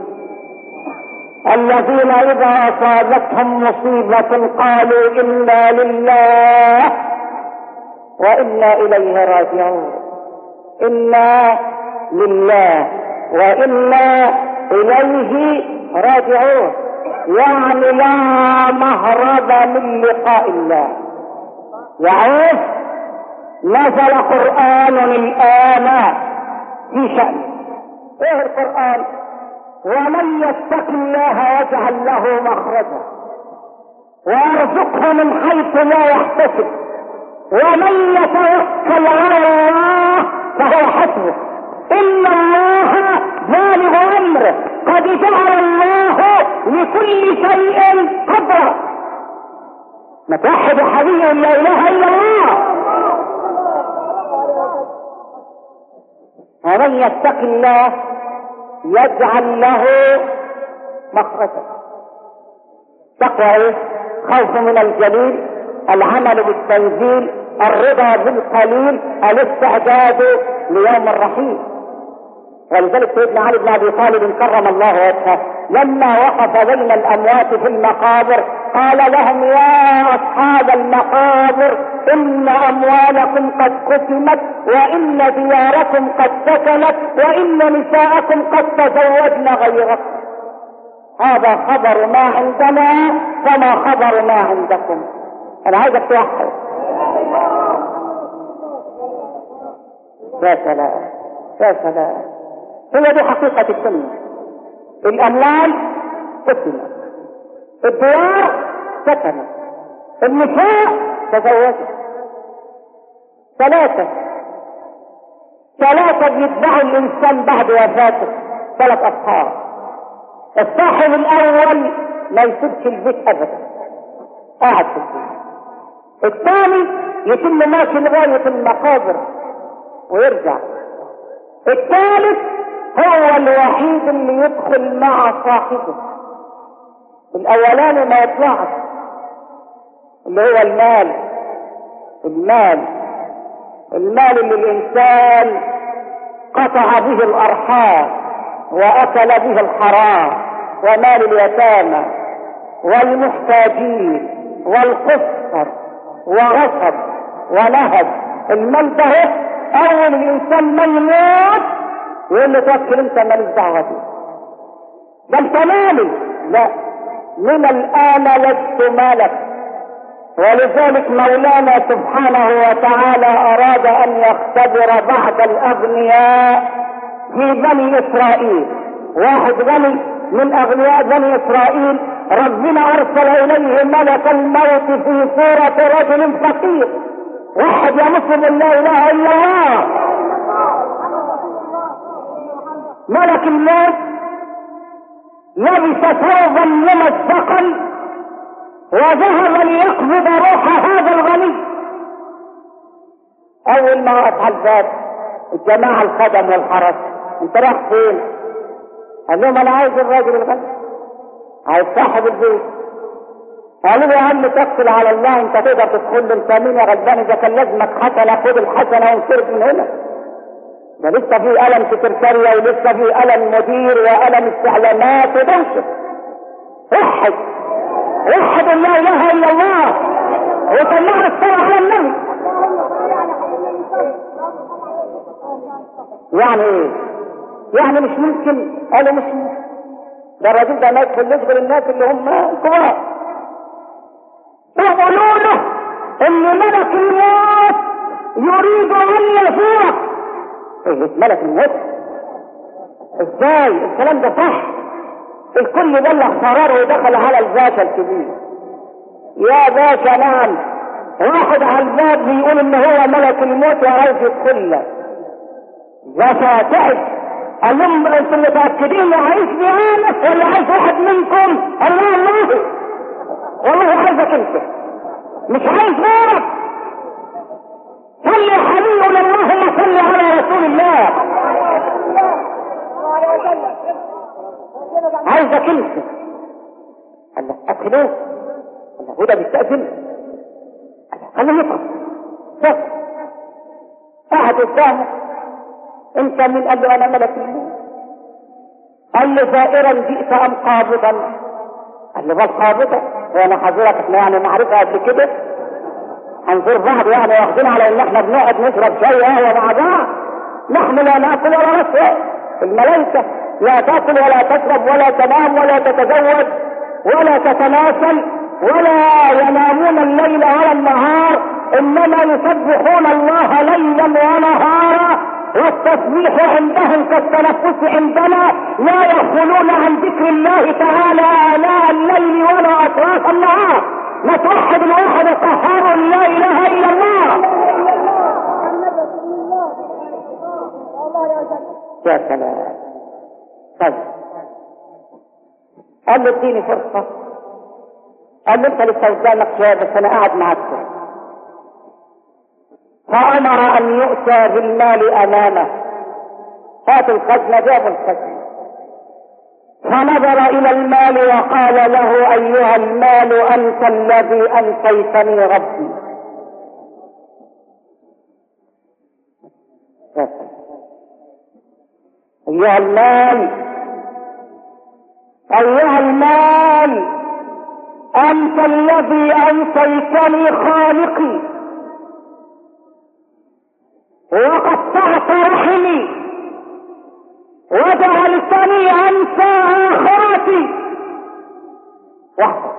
الذين اذا اصابتهم مصيبة قالوا انا لله وانا اليه راجعون. انا لله وانا اليه راجعون، يعني لا مهرب من لقاء الله. يعوف نزل قرآن الآن في شأن. ايه القرآن؟ ومن يتق الله يجعل له مخرجا ويرزقه من حيث لا يحتسب، ومن يتوكل على الله فهو حسبه، ان الله بالغ امره، قد جعل الله لكل شيء قدرا. متوحد حبيب لا اله الا الله. ومن يتق الله يجعل له مخرجا. تقوى ايه؟ خوف من الجليل، العمل بالتنزيل، الرضا بالقليل، الاستعداد ليوم الرحيل. ولذلك سيدنا علي بن ابي طالب كرم الله وجهه لما وقف بين الاموات في المقابر قال لهم: يا اصحاب المقابر، ان اموالكم قد قسمت، وان دياركم قد سكنت، وان نساءكم قد تزوجن غيركم. هذا خبر ما عندنا فما خبر ما عندكم. انا عايزك توحد. يا سلام يا سلام. هي دي حقيقة السنة. الاموال قسمت، الديار سكنت، النساء تزوجت. ثلاثة ثلاثة بيتبعوا الانسان بعد وفاته، ثلاث اصحاب. الصاحب الاول ما يسيبش البيت ابدا، قاعد في البيت. الثاني يتم ماشي لغاية المقابر ويرجع. الثالث هو الوحيد اللي يدخل مع صاحبه. الاولاني ما يطلعش، اللي هو المال. المال المال اللي الانسان قطع به الارحام واكل به الحرام، ومال اليتامى والمحتاجين والقصر وغصب ونهب. المال ده اول الانسان ما يموت يقول له توكل انت ماليش دعوه بيه، ده انت مالي. لا، من الان لست مالك. ولذلك مولانا سبحانه وتعالى اراد ان يختبر بعض الاغنياء في بني اسرائيل. واحد غني من اغنياء بني اسرائيل ربنا ارسل اليه ملك الموت في صورة رجل فقير. واحد يا مسلم لا اله الا الله. ملك الموت لبس ثوبا ممزقا وذهب ليقبض روح هذا الغني. اول ما وقف على الباب الجماعة الخدم والحرس، انت رايح فين؟ قال لهم انا عايز الراجل الغني، عايز صاحب البيت. قالوا له يا عم توكل على الله، انت تقدر تدخل له، انت مين يا غلبان؟ اذا كان لازمك حسنه خد الحسنه وانصرف من هنا. ده لسه في قلم سكرتاريه ولسه في قلم مدير وقلم استعلامات ودوشه. وحد وحد لا اله الا الله وطلعنا الصلاه على النبي. يعني ايه؟ يعني مش ممكن؟ قالوا مش ممكن. ده الراجل ده ما يدخل يشغل الناس اللي هم كبار. فقالوا له ان ملك الموت يريد ان يزورك. ايه ملك الموت؟ ازاي الكلام ده صح؟ الكل بلغ قراره ودخل على الباشا الكبير. يا باشا نعم. واحد على الباب بيقول ان هو ملك الموت وعايز يدخل لك. باشا تعب. قال لهم انتم متاكدين عايزني انا ولا عايز واحد منكم؟ قال لا الله والله عايزك انت مش عايز غيرك. صلي حبيبنا اللهم صل على رسول الله. عايزك انت. قال له ادخلوه. قال له هو ده بيستأذن. قال له يطلع بس قاعد قدامه. انت من؟ قال له انا ملك الموت. قال له زائرا جئت ام قابضا؟ قال له بل قابضا. وانا حضرتك احنا يعني معرفه قبل كده هنزور بعض يعني واخدين على ان احنا بنقعد نشرب شاي قهوه مع بعض. نحن لا ناكل ولا نشرب. الملائكه لا تاكل ولا تشرب ولا تنام ولا تتزوج ولا تتناسل ولا ينامون الليل ولا النهار، انما يسبحون الله ليلا ونهارا والتسبيح عندهم كالتنفس عندنا. لا يغفلون عن ذكر الله تعالى آلاء الليل ولا أطراف النهار. نتوحد الواحد القهار لا إله إلا الله. يا سلام. طيب قال له اديني فرصة. قال له انت لسه قدامك شوية بس انا قاعد معاك. فأمر أن يؤتى بالمال أمامه. هات الخزنة. جاب الخزنة فنظر إلى المال وقال له أيها المال أنت الذي أنسيتني ربي. أيها المال أيها المال أنت الذي أنسيتني خالقي وقطعت رحمي وجعلتني انسى اخرتي. وحده.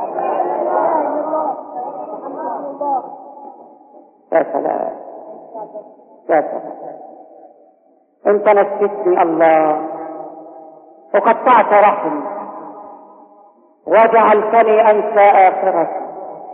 يا سلام يا سلام. انت نسيتني الله وقطعت رحمي وجعلتني انسى اخرتي.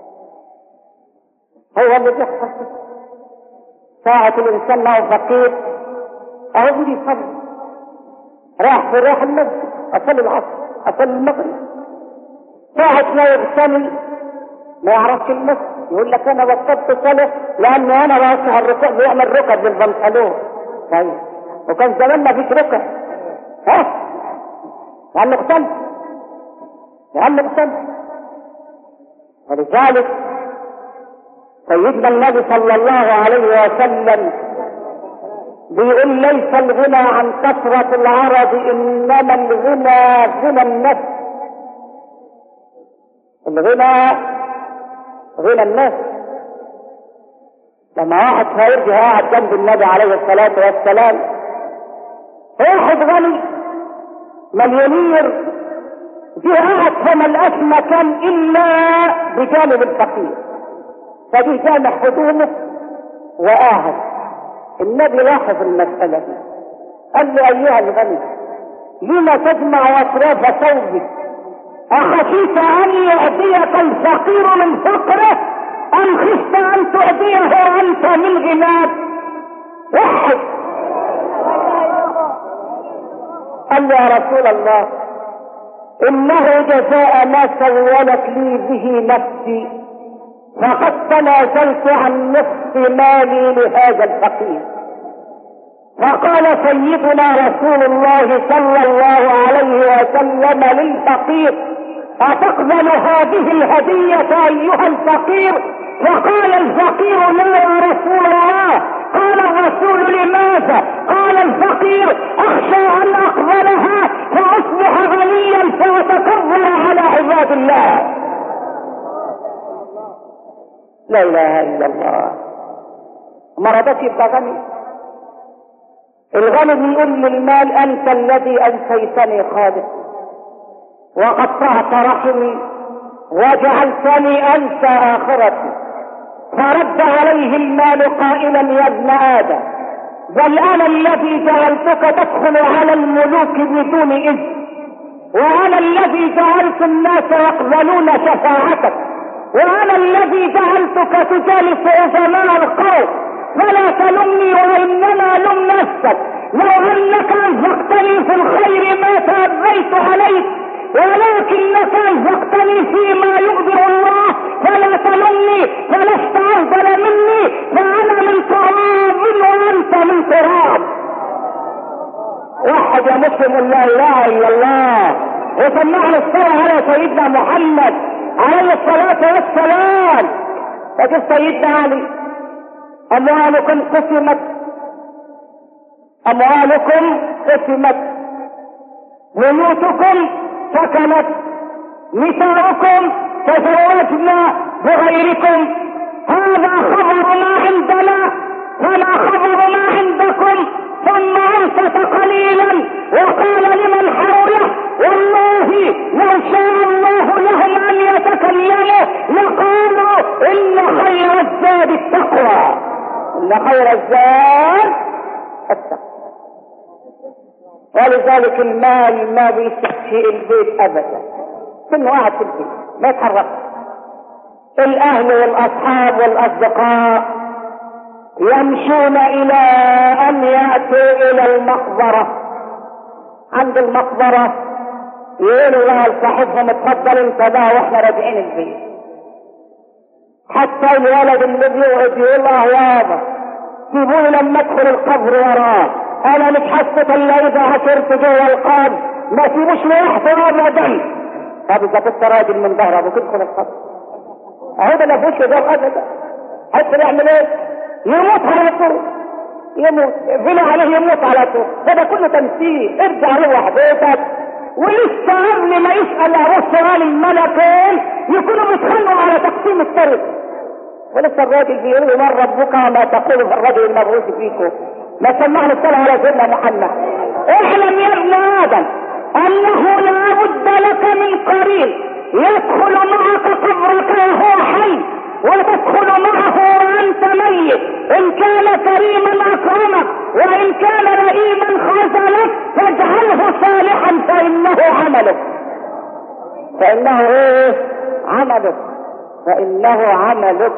هو اللي بيحصل ساعة الإنسان معه فقير أهو بدي يصلي. راح في راح المسجد أصلي العصر أصلي المغرب. ساعة ما يغتني ما يعرفش المسجد يقول لك أنا بطلت صلاة لأنه أنا بوسع الركوع بيعمل ركب بالبنطلون. طيب وكان زمان ما فيش ركب. ها؟ لأنه اغتنى لأنه اغتنى. ولذلك سيدنا النبي صلى الله عليه وسلم بيقول ليس الغنى عن كثرة العرض انما الغنى غنى النفس. الغنى غنى النفس. لما واحد خارجي قاعد جنب النبي عليه الصلاة والسلام واحد غني مليونير دي قاعد فما لقاش مكان الا بجانب الفقير فدي جامع هدومه وقاعد. النبي لاحظ المسألة دي قال له ايها الغني لما تجمع اطراف ثوبك؟ اخشيت ان يعطيك الفقير من فقره ام خفت ان تعطيه انت من غناك؟ وحد. قال له يا رسول الله انه جزاء ما سولت لي به نفسي، فقد تنازلت عن نصف مالي لهذا الفقير. فقال سيدنا رسول الله صلى الله عليه وسلم للفقير أتقبل هذه الهدية أيها الفقير؟ فقال الفقير لا يا رسول الله. قال الرسول لماذا؟ قال الفقير أخشى أن أقبلها فأصبح غنيا فأتكبر على عباد الله. لا اله الا الله. ما رضاك يبقى غني. الغني بيقول للمال انت الذي انسيتني خالق وقطعت رحمي وجعلتني انسى اخرتي. فرد عليه المال قائلا يا ابن ادم بل انا الذي جعلتك تدخل على الملوك بدون اذن، وانا الذي جعلت الناس يقبلون شفاعتك، وانا الذي جعلتك تجالس عظماء القوم، فلا تلمني وانما لم نفسك. لو انك انفقتني في الخير ما تأبيت عليك، ولكنك انفقتني فيما يغضب الله فلا تلمني، فلست افضل مني، فانا من تراب وانت من تراب. واحد يا مسلم لا اله الا الله وسمعنا الصلاة على سيدنا محمد عليه الصلاة والسلام. فجد سيدنا علي اموالكم قسمت، اموالكم قسمت، بيوتكم سكنت، نساؤكم تزوجنا بغيركم. هذا خبر ما عندنا ولا خبر ما عندكم. ثم انصت قليلا وقال لمن حوله والله لو شاء الله لهم ان يتكلموا لقالوا ان خير الزاد التقوى، ان خير الزاد التقوى. ولذلك المال ما بيسكش البيت ابدا، كله قاعد في البيت ما يتحرك. الاهل والاصحاب والاصدقاء يمشون الى ان ياتوا الى المقبره. عند المقبره يقولوا لها لصاحبهم اتفضل انت بقى واحنا راجعين البيت. حتى الولد اللي بيقعد يقول له يابا سيبوني لما ادخل القبر وراه، انا مش حسيت الا اذا عثرت جوه القبر، ما سيبوش لوحده ابدا. طب اذا كنت راجل من ظهره بتدخل القبر اهو ده ما فيهوش هزار ابدا. حتى يعمل ايه؟ يموت على طول، يموت فينا عليه يموت على طول. ده ده كله تمثيل. ارجع روح بيتك ولسه قبل ما يسأل ابو سؤال الملكين يكونوا بيتخانقوا على تقسيم الترك. ولسه الراجل بيقول له من ربك وما تقول في الرجل المبعوث فيكم. ما سمعنا الصلاة على سيدنا محمد. اعلم يا ابن ادم انه لا بد لك من قرين يدخل معك قبرك وهو حي وتدخل معه وانت ميت. ان كان كريما اكرمك وان كان رئيما خذلك فاجعله صالحا فانه عملك، فانه ايه؟ عملك، فانه عملك.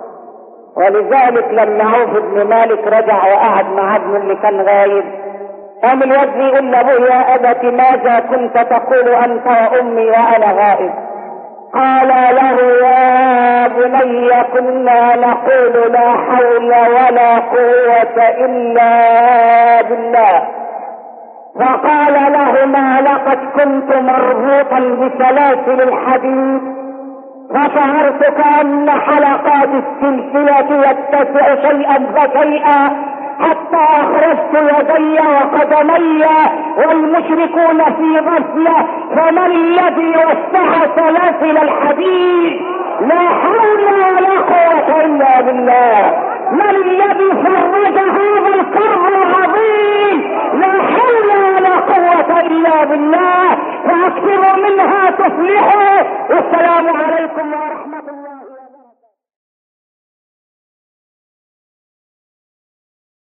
ولذلك لما عوف بن مالك رجع وقعد مع ابنه اللي كان غايب، قام الواد يقول لابوه يا ابت ماذا كنت تقول انت وامي وانا غائب؟ قال له يا بني كنا نقول لا حول ولا قوة الا بالله. فقال لهما لقد كنت مربوطا بسلاسل الحديد فشعرت كأن حلقات السلسلة يتسع شيئا فشيئا حتى اخرجت يدي وقدمي والمشركون في غفلة. فمن الذي وسع سلاسل الحديد؟ لا حول ولا قوة الا بالله. من الذي فرج هذا الكرب العظيم؟ لا حول ولا قوة الا بالله. فاكثروا منها تفلحوا. والسلام عليكم ورحمة